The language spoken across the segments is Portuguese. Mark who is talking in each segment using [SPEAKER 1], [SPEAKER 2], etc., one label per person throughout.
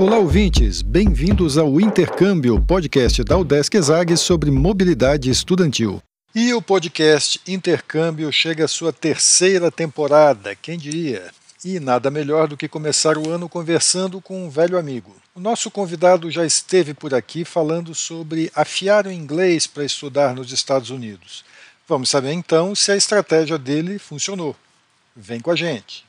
[SPEAKER 1] Olá, ouvintes! Bem-vindos ao Intercâmbio, podcast da UDESC ESAG sobre mobilidade estudantil. E o podcast Intercâmbio chega à sua terceira temporada, quem diria? E nada melhor do que começar o ano conversando com um velho amigo. O nosso convidado já esteve por aqui falando sobre afiar o inglês para estudar nos Estados Unidos. Vamos saber então se a estratégia dele funcionou. Vem com a gente!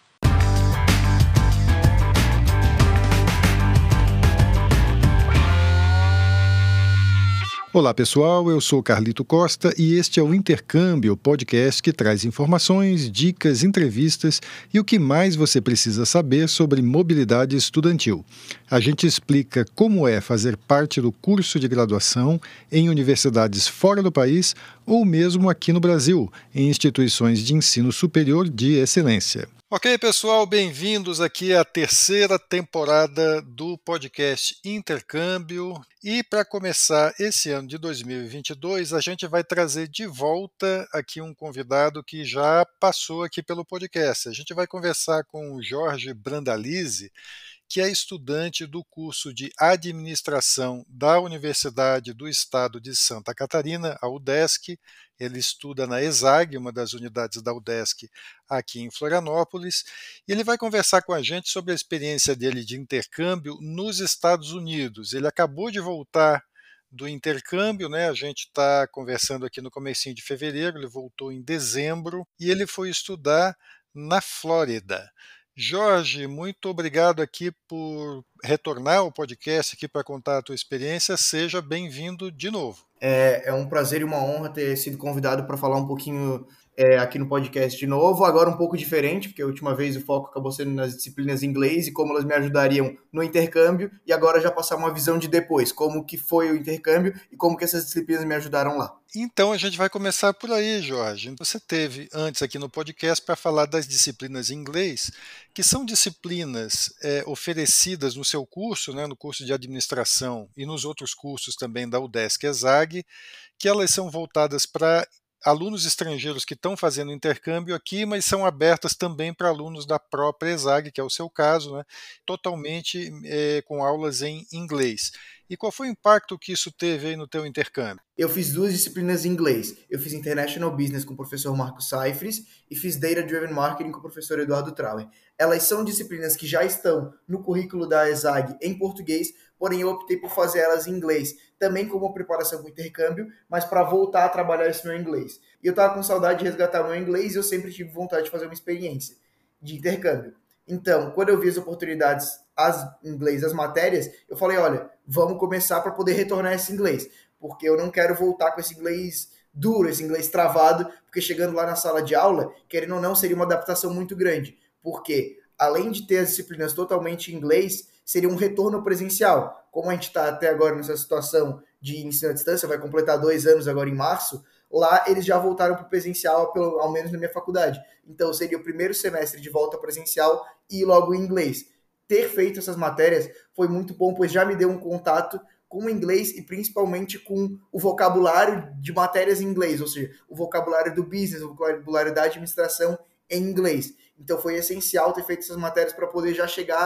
[SPEAKER 1] Olá pessoal, eu sou Carlito Costa e este é o Intercâmbio, podcast que traz informações, dicas, entrevistas e o que mais você precisa saber sobre mobilidade estudantil. A gente explica como é fazer parte do curso de graduação em universidades fora do país ou mesmo aqui no Brasil, em instituições de ensino superior de excelência. Ok, pessoal, bem-vindos aqui à terceira temporada do podcast Intercâmbio. E para começar esse ano de 2022, a gente vai trazer de volta aqui um convidado que já passou aqui pelo podcast. A gente vai conversar com o Jorge Brandalize, que é estudante do curso de Administração da Universidade do Estado de Santa Catarina, a UDESC. Ele estuda na ESAG, uma das unidades da UDESC aqui em Florianópolis, e ele vai conversar com a gente sobre a experiência dele de intercâmbio nos Estados Unidos. Ele acabou de voltar do intercâmbio, né? A gente está conversando aqui no comecinho de fevereiro, ele voltou em dezembro, e ele foi estudar na Flórida. Jorge, muito obrigado aqui por retornar ao podcast aqui para contar a tua experiência. Seja bem-vindo de novo.
[SPEAKER 2] É um prazer e uma honra ter sido convidado para falar um pouquinho aqui no podcast de novo. Agora um pouco diferente, porque a última vez o foco acabou sendo nas disciplinas em inglês e como elas me ajudariam no intercâmbio. E agora já passar uma visão de depois, como que foi o intercâmbio e como que essas disciplinas me ajudaram lá.
[SPEAKER 1] Então a gente vai começar por aí, Jorge. Você teve antes aqui no podcast para falar das disciplinas em inglês, que são disciplinas oferecidas no seu curso, né, no curso de administração e nos outros cursos também da UDESC ESAG, que elas são voltadas para alunos estrangeiros que estão fazendo intercâmbio aqui, mas são abertas também para alunos da própria ESAG, que é o seu caso, né, totalmente com aulas em inglês. E qual foi o impacto que isso teve aí no teu intercâmbio?
[SPEAKER 2] Eu fiz duas disciplinas em inglês. Eu fiz International Business com o professor Marco Seifres e fiz Data Driven Marketing com o professor Eduardo Trauer. Elas são disciplinas que já estão no currículo da ESAG em português, porém eu optei por fazer elas em inglês, também como preparação para o intercâmbio, mas para voltar a trabalhar esse meu inglês. E eu estava com saudade de resgatar meu inglês e eu sempre tive vontade de fazer uma experiência de intercâmbio. Então, quando eu vi as oportunidades em inglês, as matérias, eu falei, olha, vamos começar para poder retornar esse inglês, porque eu não quero voltar com esse inglês duro, esse inglês travado, porque chegando lá na sala de aula, querendo ou não, seria uma adaptação muito grande, porque além de ter as disciplinas totalmente em inglês, seria um retorno presencial. Como a gente está até agora nessa situação de ensino à distância, vai completar 2 anos agora em março, lá eles já voltaram para o presencial, ao menos na minha faculdade. Então seria o primeiro semestre de volta presencial e logo em inglês. Ter feito essas matérias foi muito bom, pois já me deu um contato com o inglês e principalmente com o vocabulário de matérias em inglês, ou seja, o vocabulário do business, o vocabulário da administração em inglês. Então foi essencial ter feito essas matérias para poder já chegar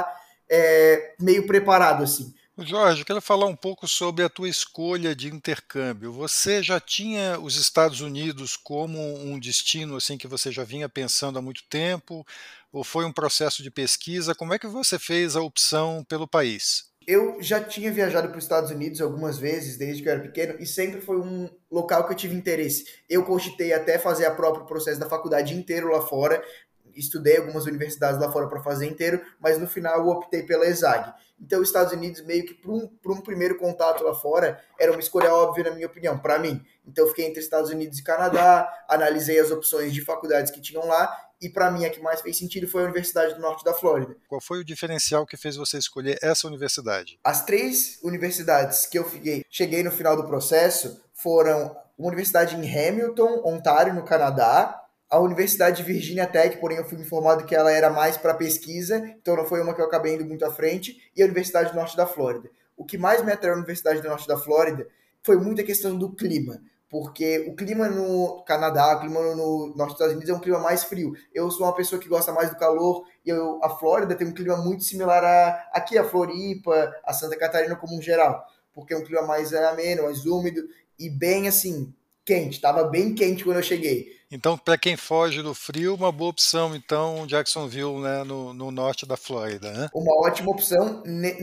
[SPEAKER 2] meio preparado assim.
[SPEAKER 1] Jorge, eu quero falar um pouco sobre a tua escolha de intercâmbio. Você já tinha os Estados Unidos como um destino assim que você já vinha pensando há muito tempo? Ou foi um processo de pesquisa? Como é que você fez a opção pelo país?
[SPEAKER 2] Eu já tinha viajado para os Estados Unidos algumas vezes, desde que eu era pequeno, e sempre foi um local que eu tive interesse. Eu cogitei até fazer o próprio processo da faculdade inteiro lá fora, estudei algumas universidades lá fora para fazer inteiro, mas no final eu optei pela ESAG. Então, os Estados Unidos, meio que para um primeiro contato lá fora, era uma escolha óbvia, na minha opinião, para mim. Então, eu fiquei entre Estados Unidos e Canadá, analisei as opções de faculdades que tinham lá, e para mim a que mais fez sentido foi a Universidade do Norte da Flórida.
[SPEAKER 1] Qual foi o diferencial que fez você escolher essa universidade?
[SPEAKER 2] As 3 universidades que eu cheguei no final do processo foram uma universidade em Hamilton, Ontário, no Canadá, a Universidade de Virginia Tech, porém eu fui informado que ela era mais para pesquisa, então não foi uma que eu acabei indo muito à frente, e a Universidade do Norte da Flórida. O que mais me atraiu na Universidade do Norte da Flórida foi muita questão do clima, porque o clima no Canadá, o clima no norte dos Estados Unidos é um clima mais frio. Eu sou uma pessoa que gosta mais do calor e a Flórida tem um clima muito similar aqui a Floripa, a Santa Catarina como um geral, porque é um clima mais ameno, mais úmido e bem assim, quente. Estava bem quente quando eu cheguei.
[SPEAKER 1] Então, para quem foge do frio, uma boa opção, então, Jacksonville, né, no norte da Flórida, né?
[SPEAKER 2] Uma ótima opção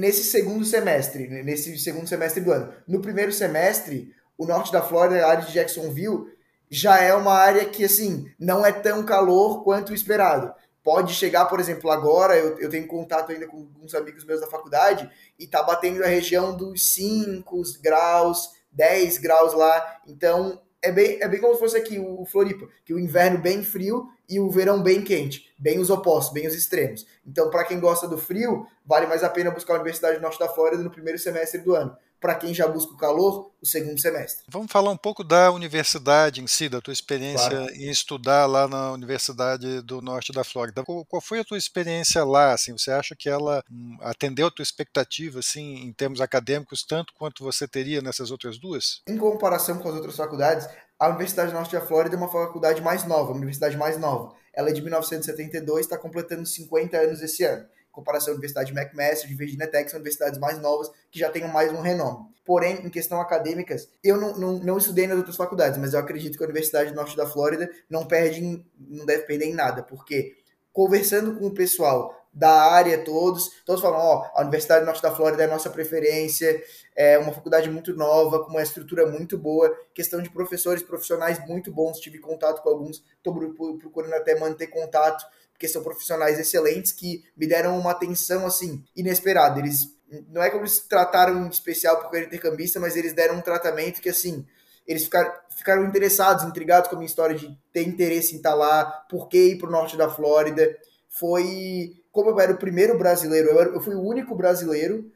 [SPEAKER 2] nesse segundo semestre do ano. No primeiro semestre, o norte da Flórida, a área de Jacksonville, já é uma área que, assim, não é tão calor quanto o esperado. Pode chegar, por exemplo, agora, eu tenho contato ainda com alguns amigos meus da faculdade, e tá batendo a região dos 5 graus, 10 graus lá. Então, é bem como se fosse aqui o Floripa, que o inverno bem frio e o verão bem quente, bem os opostos, bem os extremos. Então, para quem gosta do frio, vale mais a pena buscar a Universidade do Norte da Flórida no primeiro semestre do ano. Para quem já busca o calor, o segundo semestre.
[SPEAKER 1] Vamos falar um pouco da universidade em si, da tua experiência
[SPEAKER 2] Claro.
[SPEAKER 1] em estudar lá na Universidade do Norte da Flórida. Qual foi a tua experiência lá? Assim, você acha que ela atendeu a tua expectativa, assim, em termos acadêmicos, tanto quanto você teria nessas outras duas?
[SPEAKER 2] Em comparação com as outras faculdades, a Universidade do Norte da Flórida é uma faculdade mais nova, uma universidade mais nova. Ela é de 1972, está completando 50 anos esse ano. Em comparação à Universidade McMaster, de Virginia Tech, são universidades mais novas que já têm mais um renome. Porém, em questão acadêmicas, eu não estudei nas outras faculdades, mas eu acredito que a Universidade do Norte da Flórida não deve perder em nada, porque conversando com o pessoal da área todos falam, a Universidade do Norte da Flórida é a nossa preferência, é uma faculdade muito nova, com uma estrutura muito boa, questão de professores profissionais muito bons, tive contato com alguns, estou procurando até manter contato, porque são profissionais excelentes que me deram uma atenção assim inesperada. Eles não é como eles trataram em especial porque eu era intercambista, mas eles deram um tratamento que assim eles ficaram interessados, intrigados com a minha história de ter interesse em estar lá, por que ir para o norte da Flórida. Foi como eu era o primeiro brasileiro, eu fui o único brasileiro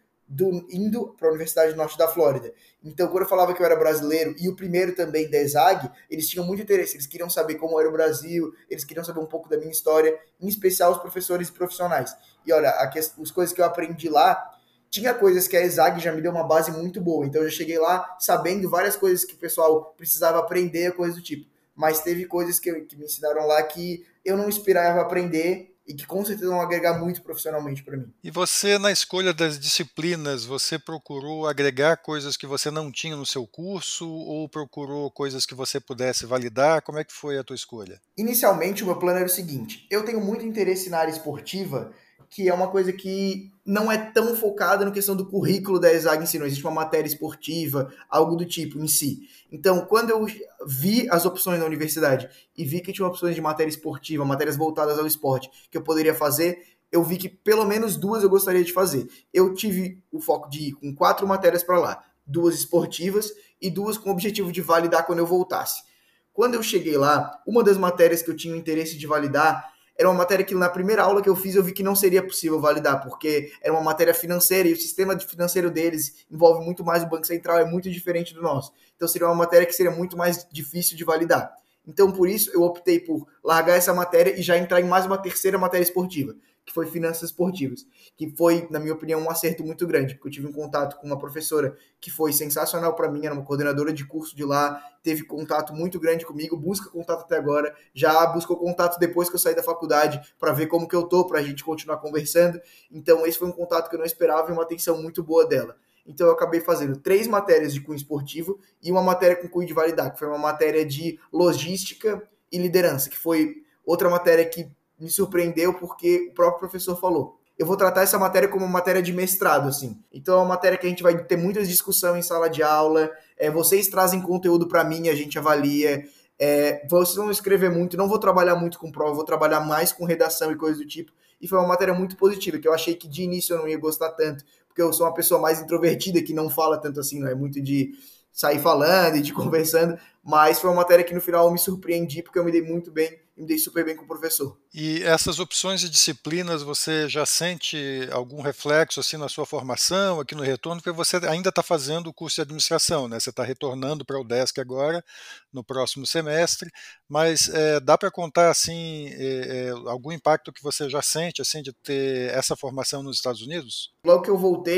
[SPEAKER 2] indo para a Universidade do Norte da Flórida. Então, quando eu falava que eu era brasileiro e o primeiro também da ESAG, eles tinham muito interesse, eles queriam saber como era o Brasil, eles queriam saber um pouco da minha história, em especial os professores e profissionais. E olha, as coisas que eu aprendi lá, tinha coisas que a ESAG já me deu uma base muito boa, então eu já cheguei lá sabendo várias coisas que o pessoal precisava aprender, coisas do tipo. Mas teve coisas que me ensinaram lá que eu não esperava aprender e que com certeza vão agregar muito profissionalmente para mim.
[SPEAKER 1] E você, na escolha das disciplinas, você procurou agregar coisas que você não tinha no seu curso ou procurou coisas que você pudesse validar? Como é que foi a tua escolha?
[SPEAKER 2] Inicialmente, o meu plano era o seguinte: eu tenho muito interesse na área esportiva, que é uma coisa que não é tão focada na questão do currículo da ESAG em si, não existe uma matéria esportiva, algo do tipo em si. Então, quando eu vi as opções na universidade e vi que tinha opções de matéria esportiva, matérias voltadas ao esporte, que eu poderia fazer, eu vi que pelo menos duas eu gostaria de fazer. Eu tive o foco de ir com 4 matérias para lá, 2 esportivas e 2 com o objetivo de validar quando eu voltasse. Quando eu cheguei lá, uma das matérias que eu tinha interesse de validar era uma matéria que na primeira aula que eu fiz eu vi que não seria possível validar, porque era uma matéria financeira e o sistema financeiro deles envolve muito mais o Banco Central, é muito diferente do nosso. Então seria uma matéria que seria muito mais difícil de validar. Então por isso eu optei por largar essa matéria e já entrar em mais uma terceira matéria esportiva, que foi finanças esportivas, que foi, na minha opinião, um acerto muito grande, porque eu tive um contato com uma professora que foi sensacional para mim, era uma coordenadora de curso de lá, teve contato muito grande comigo, busca contato até agora, já buscou contato depois que eu saí da faculdade para ver como que eu tô, para a gente continuar conversando. Então esse foi um contato que eu não esperava e uma atenção muito boa dela. Então eu acabei fazendo 3 matérias de cunho esportivo e uma matéria com cunho de validar, que foi uma matéria de logística e liderança, que foi outra matéria que me surpreendeu porque o próprio professor falou: eu vou tratar essa matéria como uma matéria de mestrado, assim. Então é uma matéria que a gente vai ter muitas discussões em sala de aula, vocês trazem conteúdo para mim, a gente avalia, vocês vão escrever muito, não vou trabalhar muito com prova, vou trabalhar mais com redação e coisas do tipo. E foi uma matéria muito positiva, que eu achei que de início eu não ia gostar tanto, porque eu sou uma pessoa mais introvertida, que não fala tanto assim, não é muito de sair falando e de conversando, mas foi uma matéria que no final eu me surpreendi, porque eu me dei muito bem, me dei super bem com o professor.
[SPEAKER 1] E essas opções de disciplinas, você já sente algum reflexo assim na sua formação, aqui no retorno, porque você ainda está fazendo o curso de administração, né? Você está retornando para o UDESC agora, no próximo semestre, mas dá para contar assim algum impacto que você já sente assim de ter essa formação nos Estados Unidos?
[SPEAKER 2] Logo que eu voltei,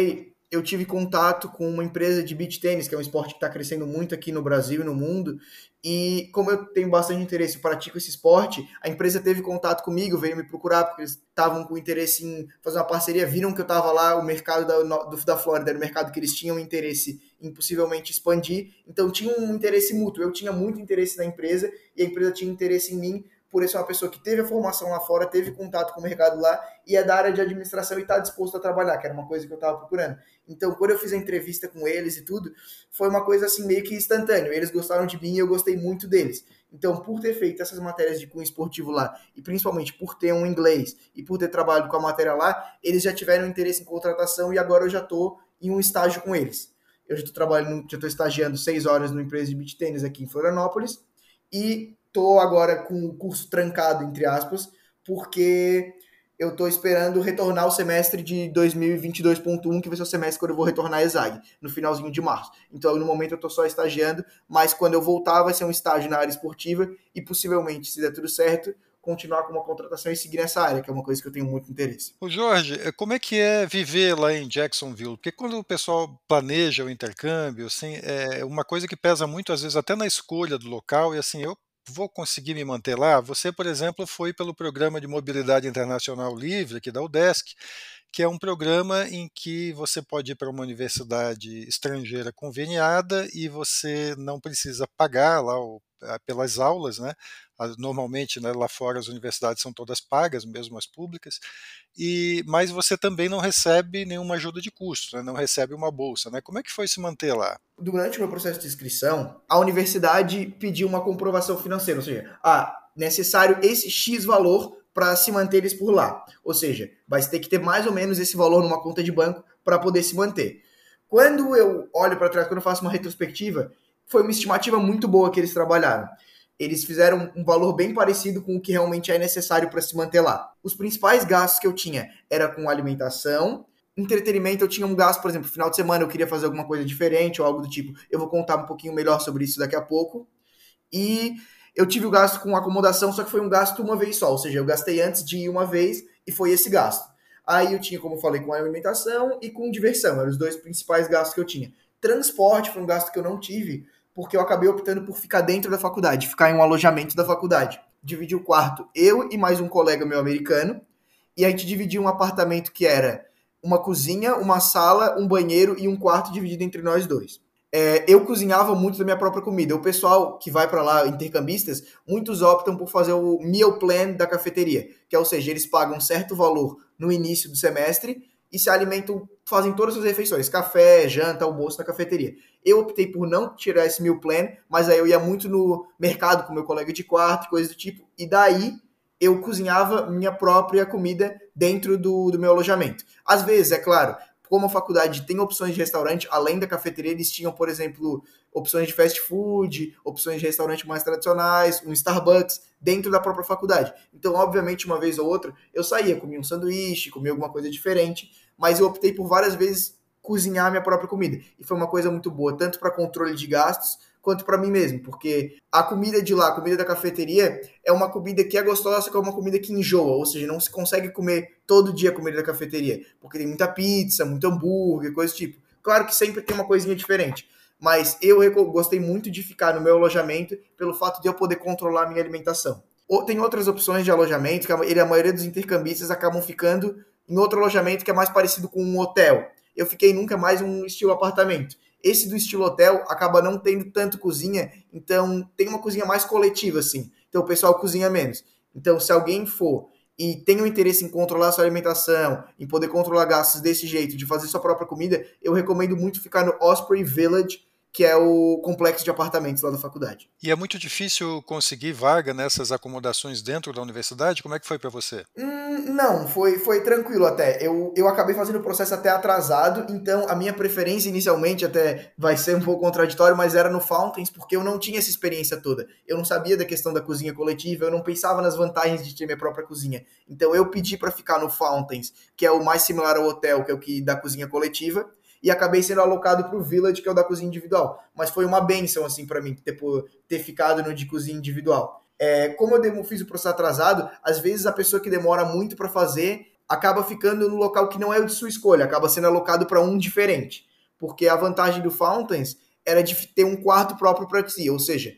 [SPEAKER 2] eu tive contato com uma empresa de beach tênis, que é um esporte que está crescendo muito aqui no Brasil e no mundo, e como eu tenho bastante interesse e pratico esse esporte, a empresa teve contato comigo, veio me procurar, porque eles estavam com interesse em fazer uma parceria, viram que eu estava lá, o mercado da Flórida era o mercado que eles tinham interesse em possivelmente expandir, então tinha um interesse mútuo, eu tinha muito interesse na empresa, e a empresa tinha interesse em mim, por isso é uma pessoa que teve a formação lá fora, teve contato com o mercado lá, e é da área de administração e está disposto a trabalhar, que era uma coisa que eu estava procurando. Então, quando eu fiz a entrevista com eles e tudo, foi uma coisa assim meio que instantânea. Eles gostaram de mim e eu gostei muito deles. Então, por ter feito essas matérias de cunho esportivo lá, e principalmente por ter um inglês e por ter trabalhado com a matéria lá, eles já tiveram interesse em contratação e agora eu já estou em um estágio com eles. Eu já estou trabalhando, já estou estagiando 6 horas numa empresa de beach tênis aqui em Florianópolis e estou agora com o curso trancado, entre aspas, porque eu estou esperando retornar o semestre de 2022.1, que vai ser o semestre quando eu vou retornar a ESAG, no finalzinho de março. Então, no momento, eu estou só estagiando, mas quando eu voltar, vai ser um estágio na área esportiva e, possivelmente, se der tudo certo, continuar com uma contratação e seguir nessa área, que é uma coisa que eu tenho muito interesse.
[SPEAKER 1] Ô Jorge, como é que é viver lá em Jacksonville? Porque quando o pessoal planeja o intercâmbio, assim, é uma coisa que pesa muito, às vezes, até na escolha do local, e assim, eu vou conseguir me manter lá? Você, por exemplo, foi pelo Programa de Mobilidade Internacional Livre, aqui da UDESC, que é um programa em que você pode ir para uma universidade estrangeira conveniada e você não precisa pagar lá pelas aulas, né? Normalmente, né, lá fora as universidades são todas pagas, mesmo as públicas, mas você também não recebe nenhuma ajuda de custo, né? Não recebe uma bolsa, né? Como é que foi se manter lá?
[SPEAKER 2] Durante o meu processo de inscrição, a universidade pediu uma comprovação financeira, ou seja, necessário esse X valor para se manter eles por lá. Ou seja, vai ter que ter mais ou menos esse valor numa conta de banco para poder se manter. Quando eu olho para trás, quando eu faço uma retrospectiva, foi uma estimativa muito boa que eles trabalharam. Eles fizeram um valor bem parecido com o que realmente é necessário para se manter lá. Os principais gastos que eu tinha era com alimentação, entretenimento. Eu tinha um gasto, por exemplo, final de semana eu queria fazer alguma coisa diferente ou algo do tipo. Eu vou contar um pouquinho melhor sobre isso daqui a pouco. E eu tive o gasto com acomodação, só que foi um gasto uma vez só, ou seja, eu gastei antes de ir uma vez e foi esse gasto. Aí eu tinha, como eu falei, com alimentação e com diversão, eram os dois principais gastos que eu tinha. Transporte foi um gasto que eu não tive, porque eu acabei optando por ficar dentro da faculdade, ficar em um alojamento da faculdade. Dividi o quarto, eu e mais um colega meu americano, e a gente dividia um apartamento que era uma cozinha, uma sala, um banheiro e um quarto dividido entre nós dois. Eu cozinhava muito da minha própria comida. O pessoal que vai para lá, intercambistas, muitos optam por fazer o meal plan da cafeteria, que é, ou seja, eles pagam um certo valor no início do semestre e se alimentam, fazem todas as refeições, café, janta, almoço na cafeteria. Eu optei por não tirar esse meal plan, mas aí eu ia muito no mercado com meu colega de quarto, coisas do tipo, e daí eu cozinhava minha própria comida dentro do meu alojamento. Às vezes, é claro, como a faculdade tem opções de restaurante, além da cafeteria, eles tinham, por exemplo, opções de fast food, opções de restaurante mais tradicionais, um Starbucks, dentro da própria faculdade. Então, obviamente, uma vez ou outra, eu saía, comia um sanduíche, comia alguma coisa diferente, mas eu optei por várias vezes cozinhar minha própria comida. E foi uma coisa muito boa, tanto para controle de gastos, quanto para mim mesmo, porque a comida de lá, a comida da cafeteria, é uma comida que é gostosa, só que é uma comida que enjoa, ou seja, não se consegue comer todo dia a comida da cafeteria, porque tem muita pizza, muito hambúrguer, coisa do tipo. Claro que sempre tem uma coisinha diferente, mas eu gostei muito de ficar no meu alojamento pelo fato de eu poder controlar a minha alimentação. Tem outras opções de alojamento, que a maioria dos intercambistas acabam ficando em outro alojamento que é mais parecido com um hotel. Eu fiquei nunca mais um estilo apartamento. Esse do estilo hotel acaba não tendo tanto cozinha, então tem uma cozinha mais coletiva, assim. Então o pessoal cozinha menos. Então, se alguém for e tem um interesse em controlar sua alimentação, em poder controlar gastos desse jeito, de fazer sua própria comida, eu recomendo muito ficar no Osprey Village, que é o complexo de apartamentos lá da faculdade.
[SPEAKER 1] E é muito difícil conseguir vaga nessas acomodações dentro da universidade? Como é que foi para você?
[SPEAKER 2] Não, foi tranquilo até. Eu acabei fazendo o processo até atrasado, então a minha preferência inicialmente até vai ser um pouco contraditório, mas era no Fountains, porque eu não tinha essa experiência toda. Eu não sabia da questão da cozinha coletiva, eu não pensava nas vantagens de ter minha própria cozinha. Então eu pedi para ficar no Fountains, que é o mais similar ao hotel, que é o que da cozinha coletiva, e acabei sendo alocado para o Village, que é o da cozinha individual. Mas foi uma benção, assim, para mim, ter ficado no de cozinha individual. Como eu fiz o processo atrasado, às vezes a pessoa que demora muito para fazer acaba ficando no local que não é o de sua escolha, acaba sendo alocado para um diferente. Porque a vantagem do Fountains era de ter um quarto próprio para si, ou seja,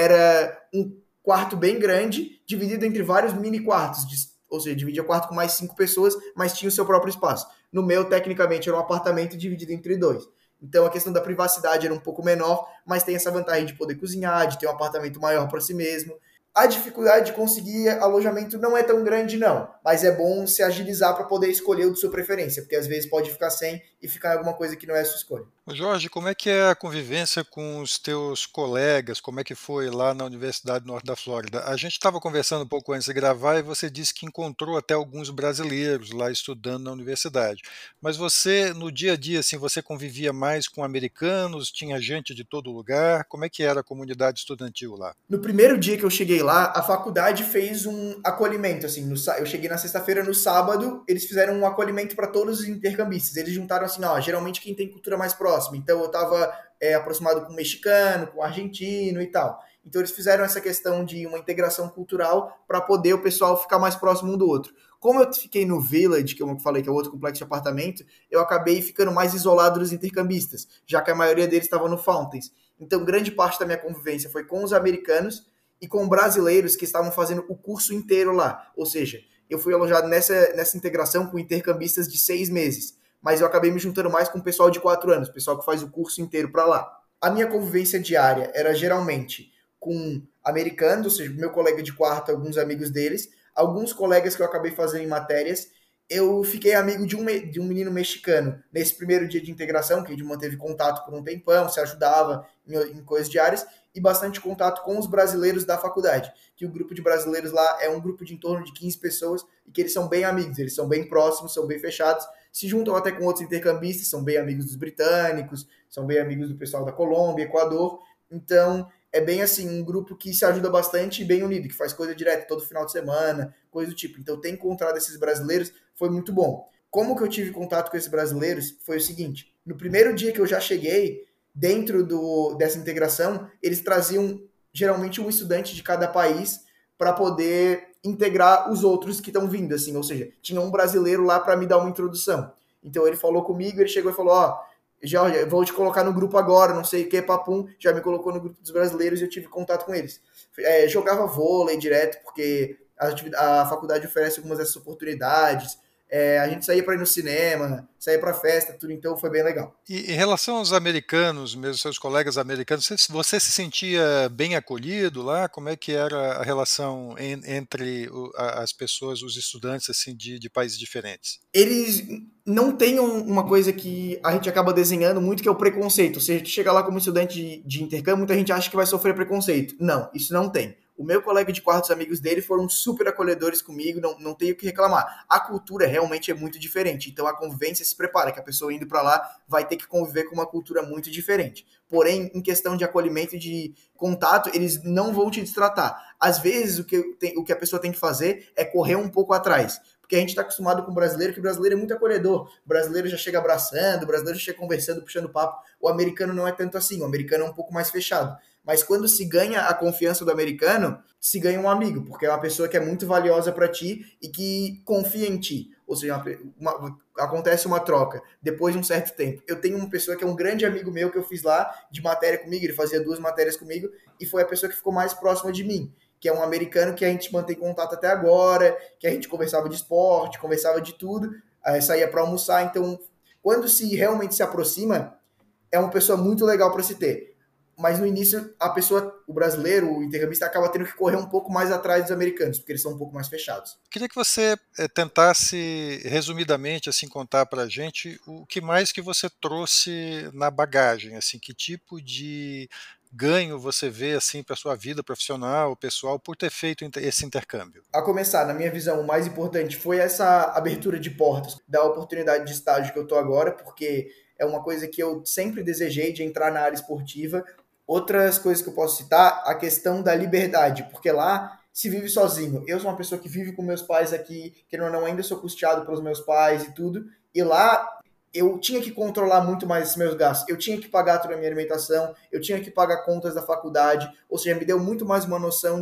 [SPEAKER 2] era um quarto bem grande, dividido entre vários mini quartos, ou seja, dividia o quarto com mais 5 pessoas, mas tinha o seu próprio espaço. No meu, tecnicamente, era um apartamento dividido entre 2. Então a questão da privacidade era um pouco menor, mas tem essa vantagem de poder cozinhar, de ter um apartamento maior para si mesmo. A dificuldade de conseguir alojamento não é tão grande, não, mas é bom se agilizar para poder escolher o de sua preferência, porque às vezes pode ficar sem e ficar em alguma coisa que não é a sua escolha.
[SPEAKER 1] Ô Jorge, como é que é a convivência com os teus colegas? Como é que foi lá na Universidade do Norte da Flórida? A gente estava conversando um pouco antes de gravar e você disse que encontrou até alguns brasileiros lá estudando na universidade. Mas você, no dia a dia, assim, você convivia mais com americanos? Tinha gente de todo lugar? Como é que era a comunidade estudantil lá?
[SPEAKER 2] No primeiro dia que eu cheguei lá, a faculdade fez um acolhimento, assim, eu cheguei na sexta-feira, no sábado, eles fizeram um acolhimento para todos os intercambistas. Eles juntaram assim, ó, geralmente quem tem cultura mais próxima. Então eu estava aproximado com o mexicano, com o argentino e tal. Então eles fizeram essa questão de uma integração cultural para poder o pessoal ficar mais próximo um do outro. Como eu fiquei no Village, que eu falei que é outro complexo de apartamento, eu acabei ficando mais isolado dos intercambistas, já que a maioria deles estava no Fountains. Então, grande parte da minha convivência foi com os americanos e com brasileiros que estavam fazendo o curso inteiro lá. Ou seja, eu fui alojado nessa integração com intercambistas de 6 meses, mas eu acabei me juntando mais com o pessoal de 4 anos, pessoal que faz o curso inteiro para lá. A minha convivência diária era geralmente com americanos, ou seja, meu colega de quarto, alguns amigos deles, alguns colegas que eu acabei fazendo em matérias. Eu fiquei amigo de um menino mexicano nesse primeiro dia de integração, que a gente manteve contato por um tempão, se ajudava em coisas diárias, e bastante contato com os brasileiros da faculdade, que o grupo de brasileiros lá é um grupo de em torno de 15 pessoas, e que eles são bem amigos, eles são bem próximos, são bem fechados, se juntam até com outros intercambistas, são bem amigos dos britânicos, são bem amigos do pessoal da Colômbia, Equador, então é bem assim, um grupo que se ajuda bastante e bem unido, que faz coisa direta todo final de semana, coisa do tipo. Então, ter encontrado esses brasileiros foi muito bom. Como que eu tive contato com esses brasileiros? Foi o seguinte, no primeiro dia que eu já cheguei, dentro dessa integração, eles traziam geralmente um estudante de cada país para poder integrar os outros que estão vindo, assim, ou seja, tinha um brasileiro lá para me dar uma introdução. Então, ele falou comigo, ele chegou e falou, ó, já vou te colocar no grupo agora, não sei o que, papum, já me colocou no grupo dos brasileiros e eu tive contato com eles. Jogava vôlei direto, porque a faculdade oferece algumas dessas oportunidades, a gente saía para ir no cinema, saía para festa, tudo, então foi bem legal.
[SPEAKER 1] E em relação aos americanos, mesmo seus colegas americanos, você se sentia bem acolhido lá? Como é que era a relação entre as pessoas, os estudantes assim de países diferentes?
[SPEAKER 2] Eles não têm uma coisa que a gente acaba desenhando muito, que é o preconceito. Ou seja, tu chega lá como estudante de intercâmbio, muita gente acha que vai sofrer preconceito. Não, isso não tem. O meu colega de quarto, os amigos dele, foram super acolhedores comigo, não tenho o que reclamar. A cultura realmente é muito diferente, então a convivência se prepara, que a pessoa indo para lá vai ter que conviver com uma cultura muito diferente. Porém, em questão de acolhimento e de contato, eles não vão te destratar. Às vezes, o que a pessoa tem que fazer é correr um pouco atrás. Porque a gente está acostumado com o brasileiro, que o brasileiro é muito acolhedor. O brasileiro já chega abraçando, o brasileiro já chega conversando, puxando papo. O americano não é tanto assim, o americano é um pouco mais fechado. Mas quando se ganha a confiança do americano, se ganha um amigo, porque é uma pessoa que é muito valiosa para ti e que confia em ti. Ou seja, acontece uma troca depois de um certo tempo. Eu tenho uma pessoa que é um grande amigo meu que eu fiz lá de matéria comigo, ele fazia 2 matérias comigo e foi a pessoa que ficou mais próxima de mim, que é um americano que a gente mantém contato até agora, que a gente conversava de esporte, conversava de tudo, saía para almoçar. Então, quando se realmente se aproxima, é uma pessoa muito legal para se ter. Mas no início, o brasileiro, o intercambista, acaba tendo que correr um pouco mais atrás dos americanos, porque eles são um pouco mais fechados.
[SPEAKER 1] Queria que você tentasse, resumidamente, assim, contar para a gente o que mais que você trouxe na bagagem, assim, que tipo de ganho você vê assim para sua vida profissional, pessoal, por ter feito esse intercâmbio?
[SPEAKER 2] A começar, na minha visão, o mais importante foi essa abertura de portas, da oportunidade de estágio que eu estou agora, porque é uma coisa que eu sempre desejei de entrar na área esportiva. Outras coisas que eu posso citar, a questão da liberdade, porque lá se vive sozinho. Eu sou uma pessoa que vive com meus pais aqui, que não ainda sou custeado pelos meus pais e tudo, e lá eu tinha que controlar muito mais esses meus gastos. Eu tinha que pagar toda a minha alimentação, eu tinha que pagar contas da faculdade, ou seja, me deu muito mais uma noção de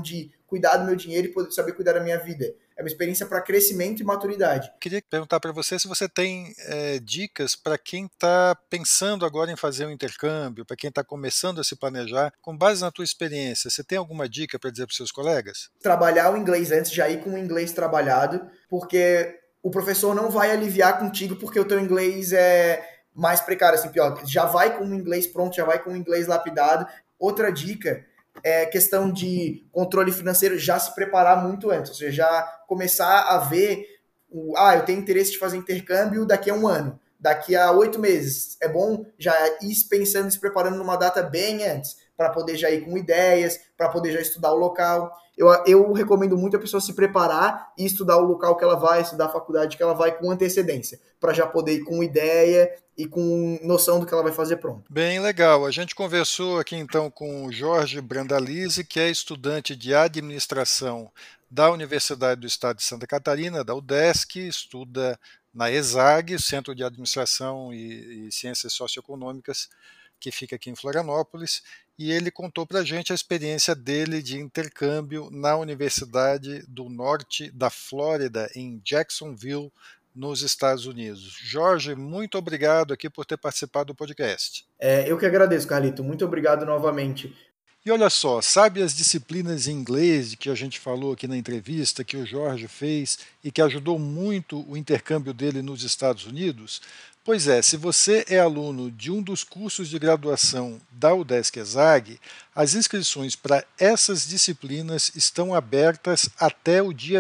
[SPEAKER 2] cuidar do meu dinheiro e poder saber cuidar da minha vida. É uma experiência para crescimento e maturidade.
[SPEAKER 1] Queria perguntar para você se você tem dicas para quem está pensando agora em fazer um intercâmbio, para quem está começando a se planejar, com base na tua experiência. Você tem alguma dica para dizer para os seus colegas?
[SPEAKER 2] Trabalhar o inglês antes, já ir com o inglês trabalhado, porque o professor não vai aliviar contigo porque o teu inglês é mais precário, assim, pior. Já vai com o inglês pronto, já vai com o inglês lapidado. Outra dica é questão de controle financeiro, já se preparar muito antes, ou seja, já começar a ver, eu tenho interesse de fazer intercâmbio daqui a 1 ano, daqui a 8 meses. É bom já ir pensando, se preparando numa data bem antes, para poder já ir com ideias, para poder já estudar o local. Eu recomendo muito a pessoa se preparar e estudar o local que ela vai, estudar a faculdade que ela vai com antecedência, para já poder ir com ideia e com noção do que ela vai fazer pronto.
[SPEAKER 1] Bem legal. A gente conversou aqui então com o Jorge Brandalize, que é estudante de administração da Universidade do Estado de Santa Catarina, da UDESC, estuda na ESAG, Centro de Administração e Ciências Socioeconômicas, que fica aqui em Florianópolis, e ele contou para a gente a experiência dele de intercâmbio na Universidade do Norte da Flórida, em Jacksonville, nos Estados Unidos. Jorge, muito obrigado aqui por ter participado do podcast.
[SPEAKER 2] Eu que agradeço, Carlito. Muito obrigado novamente.
[SPEAKER 1] E olha só, sabe as disciplinas em inglês de que a gente falou aqui na entrevista, que o Jorge fez e que ajudou muito o intercâmbio dele nos Estados Unidos? Pois é, se você é aluno de um dos cursos de graduação da UDESC-ESAG, as inscrições para essas disciplinas estão abertas até o dia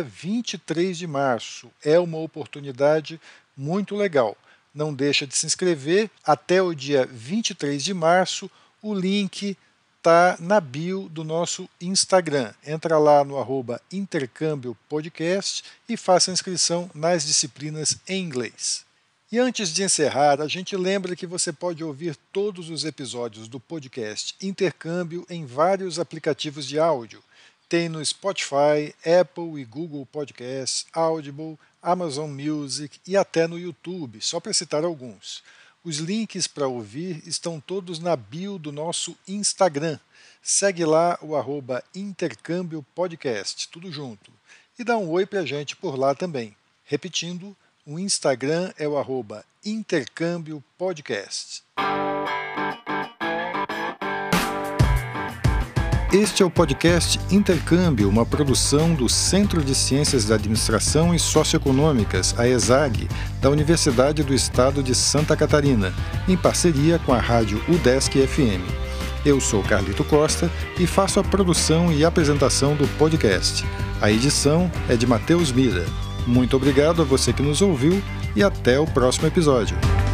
[SPEAKER 1] 23 de março. É uma oportunidade muito legal. Não deixa de se inscrever até o dia 23 de março. O link está na bio do nosso Instagram. Entra lá no @intercâmbio-podcast e faça a inscrição nas disciplinas em inglês. E antes de encerrar, a gente lembra que você pode ouvir todos os episódios do podcast Intercâmbio em vários aplicativos de áudio. Tem no Spotify, Apple e Google Podcasts, Audible, Amazon Music e até no YouTube, só para citar alguns. Os links para ouvir estão todos na bio do nosso Instagram. Segue lá o @intercâmbio-podcast, tudo junto. E dá um oi para a gente por lá também. Repetindo, o Instagram é o @intercâmbio-podcast. Este é o podcast Intercâmbio, uma produção do Centro de Ciências da Administração e Socioeconômicas, a ESAG, da Universidade do Estado de Santa Catarina, em parceria com a rádio UDESC FM. Eu sou Carlito Costa e faço a produção e apresentação do podcast. A edição é de Matheus Mira. Muito obrigado a você que nos ouviu e até o próximo episódio.